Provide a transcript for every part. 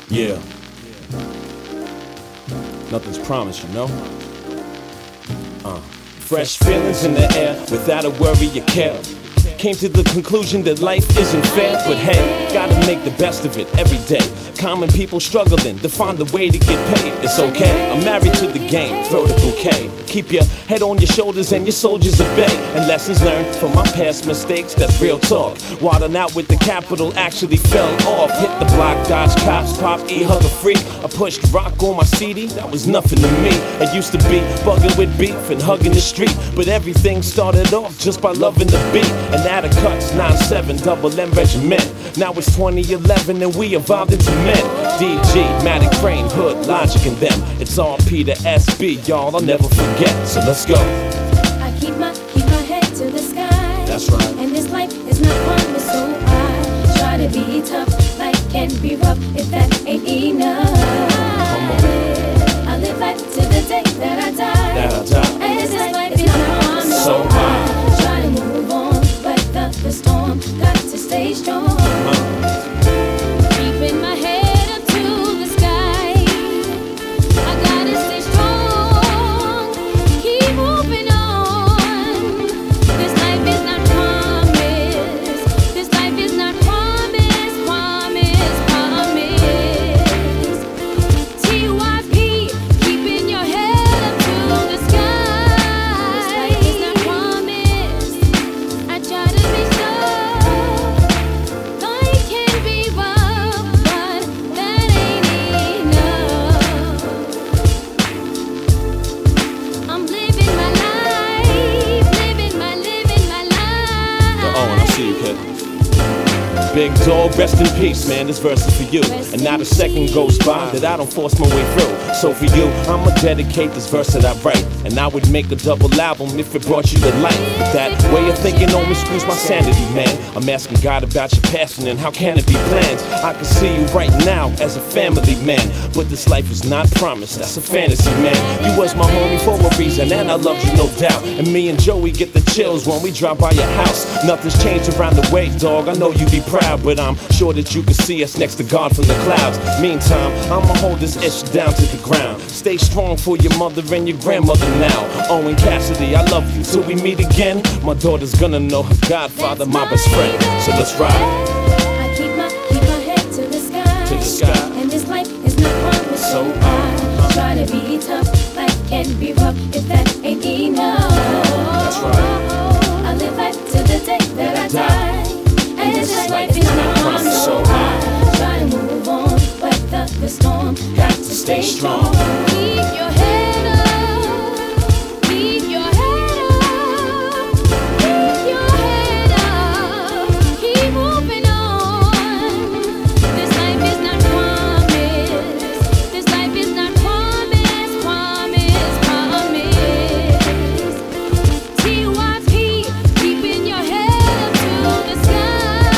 Yeah, nothing's promised, you know? Fresh feelings in the air, without a worry or care. Came to the conclusion that life isn't fair, but hey, gotta make the best of it every day. Common people struggling to find a way to get paid. It's okay, I'm married to the game, throw the bouquet. Keep your head on your shoulders and your soldiers obey. And lessons learned from my past mistakes, that's real talk. Wildin' out with the capital actually fell off. Hit the block, dodge cops, pop E, hug a freak. I pushed rock on my CD, that was nothing to me. It used to be bugging with beef and hugging the street, but everything started off just by loving the beat. And out of cuts, 9-7, double M regiment. Now it's 2011 and we evolved into men. DG, Matic, Crane, Hood, Logic and them. It's all P to SB, y'all, I'll never forget. So let's go. I keep my head to the sky. That's right. And this life is not promised, so I try to be tough. Life can be rough if that ain't enough. Come on. I live life to the day that I die. And this life is not promised, so I try to move on, weather the storm, got to stay strong. Keeping my head up to the sky. I gotta stay strong. Keep moving on. This life is not promised. This life is not promised. Promise. TYP, keeping your head up to the sky. This life is not promised. I try to be slow. Life can be rough, but that ain't enough. I'm living my life, living my life. Oh, and I see you, kid. Big dog, rest in peace, man, this verse is for you. And not a second goes by that I don't force my way through. So for you, I'ma dedicate this verse that I write. And I would make a double album if it brought you to life. But that way of thinking only screws my sanity, man. I'm asking God about your passion and how can it be planned? I can see you right now as a family man, but this life is not promised, that's a fantasy, man. You was my homie for a reason and I loved you, no doubt. And me and Joey get the chills when we drive by your house. Nothing's changed around the way, dog, I know you be proud, but I'm sure that you can see us next to God from the clouds. Meantime, I'ma hold this ish down to the ground. Stay strong for your mother and your grandmother now. Owen Cassidy, I love you till we meet again. My daughter's gonna know her godfather, my best friend. So let's ride. I keep my head to the sky. To the sky. And this life is not promised, so I try to be tough. Life can be rough if that ain't enough. That's right. I live life to the day that I die. And this life is not promised, so I try to move on, weather the storm, got to stay strong. Keep your head up, keep your head up, keep your head up, keep moving on. This life is not promised, this life is not promised, promise. TYP, keeping your head up to the sky.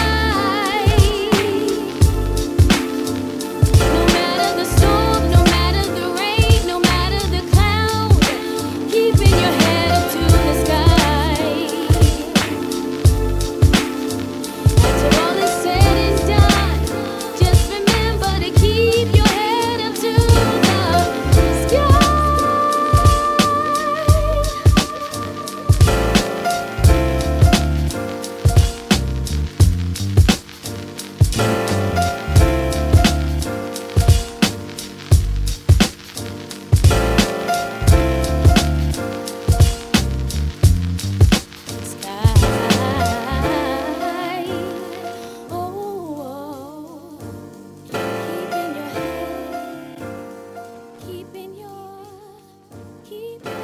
No matter the storm, no matter the rain, no matter the cloud, keeping your head up to the sky. After all is said and done, just remember to keep your head up to the sky. Keeping your head, keeping your, keep